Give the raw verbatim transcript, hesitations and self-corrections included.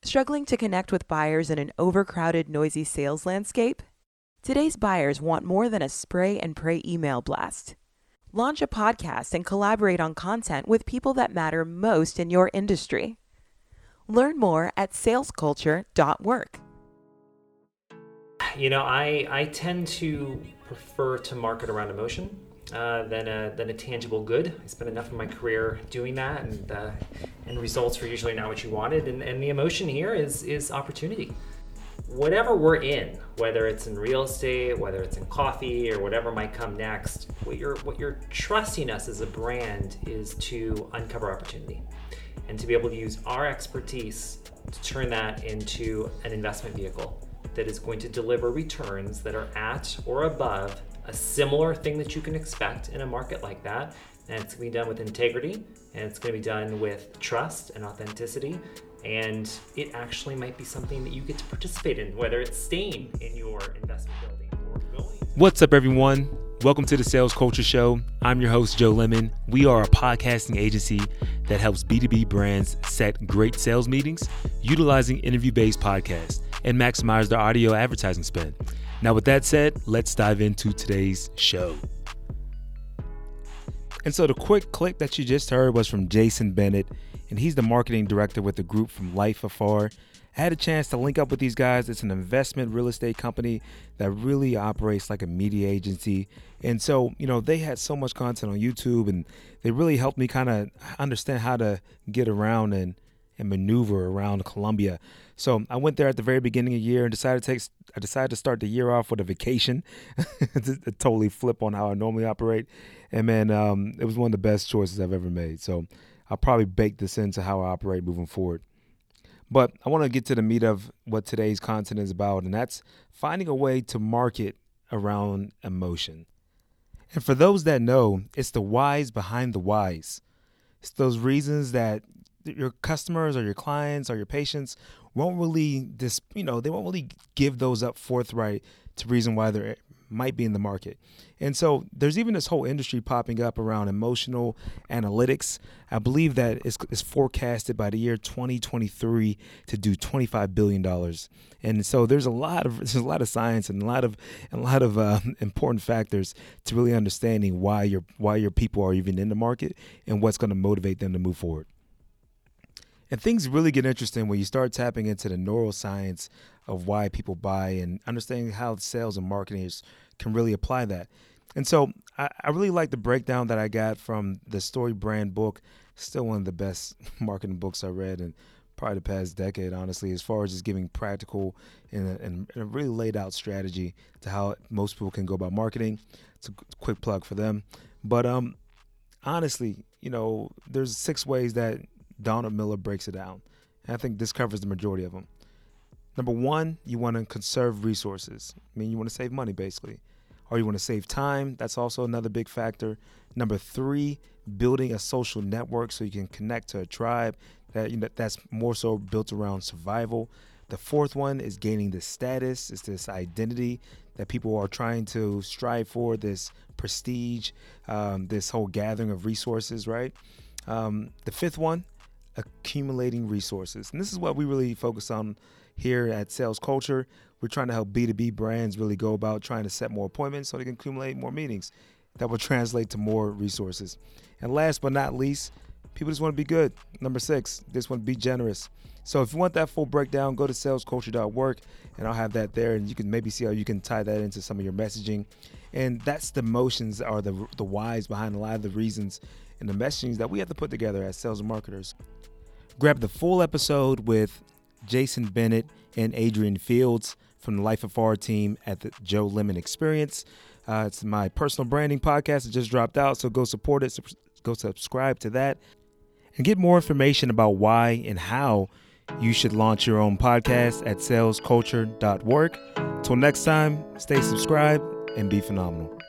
Struggling to connect with buyers in an overcrowded, noisy sales landscape? Today's buyers want more than a spray and pray email blast. Launch a podcast and collaborate on content with people that matter most in your industry. Learn more at sales culture dot work. You know, I, I tend to prefer to market around emotion uh, than a than a tangible good. I spent enough of my career doing that, and uh, and results are usually not what you wanted. And, and the emotion here is is opportunity. Whatever we're in, whether it's in real estate, whether it's in coffee, or whatever might come next, what you're what you're trusting us as a brand is to uncover opportunity, and to be able to use our expertise to turn that into an investment vehicle that is going to deliver returns that are at or above a similar thing that you can expect in a market like that. And it's going to be done with integrity, and it's going to be done with trust and authenticity. And it actually might be something that you get to participate in, whether it's staying in your investment building or going. What's up, everyone? Welcome to the Sales Culture Show. I'm your host, Joe Lemon. We are a podcasting agency that helps B two B brands set great sales meetings utilizing interview-based podcasts and maximize their audio advertising spend. Now, with that said, let's dive into today's show. And so the quick click that you just heard was from Jason Bennett, and he's the marketing director with the group from Life Afar. I had a chance to link up with these guys. It's an investment real estate company that really operates like a media agency. And so, you know, they had so much content on YouTube, and they really helped me kind of understand how to get around and, and maneuver around Colombia. So I went there at the very beginning of the year and decided to take, I decided to start the year off with a vacation, to totally flip on how I normally operate. And man, um, it was one of the best choices I've ever made. So I'll probably bake this into how I operate moving forward. But I want to get to the meat of what today's content is about, and that's finding a way to market around emotion. And for those that know, it's the whys behind the whys. It's those reasons that your customers or your clients or your patients won't really, dis, you know, they won't really give those up forthright to reason why they might be in the market. And so there's even this whole industry popping up around emotional analytics. I believe that it's, it's forecasted by the year twenty twenty-three to do twenty-five billion dollars. And so there's a lot of there's a lot of science and a lot of and a lot of uh, important factors to really understanding why your why your people are even in the market and what's going to motivate them to move forward. And things really get interesting when you start tapping into the neuroscience of why people buy and understanding how sales and marketers can really apply that. And so I, I really like the breakdown that I got from the Story Brand book. Still one of the best marketing books I read in probably the past decade, honestly, as far as just giving practical and a, and a really laid out strategy to how most people can go about marketing. It's a quick plug for them. But um, honestly, you know, there's six ways that Donald Miller breaks it down. And I think this covers the majority of them. Number one, you want to conserve resources. I mean, you want to save money, basically. Or you want to save time. That's also another big factor. Number three, building a social network so you can connect to a tribe that, you know, that's more so built around survival. The fourth one is gaining this status. It's this identity that people are trying to strive for, this prestige, um, this whole gathering of resources, right? Um, the fifth one, accumulating resources. And this is what we really focus on here at Sales Culture. We're trying to help B two B brands really go about trying to set more appointments so they can accumulate more meetings that will translate to more resources. And last but not least, people just want to be good. Number six, they just want to be generous. So if you want that full breakdown, go to sales culture dot work and I'll have that there, and you can maybe see how you can tie that into some of your messaging. And that's the motions or the the whys behind a lot of the reasons and the messaging that we have to put together as sales and marketers. Grab the full episode with Jason Bennett and Adrian Fields from the Life Afar team at the Joe Lemon Experience. Uh, it's my personal branding podcast. It just dropped out, so go support it. Go subscribe to that and get more information about why and how you should launch your own podcast at sales culture dot work. Till next time, stay subscribed and be phenomenal.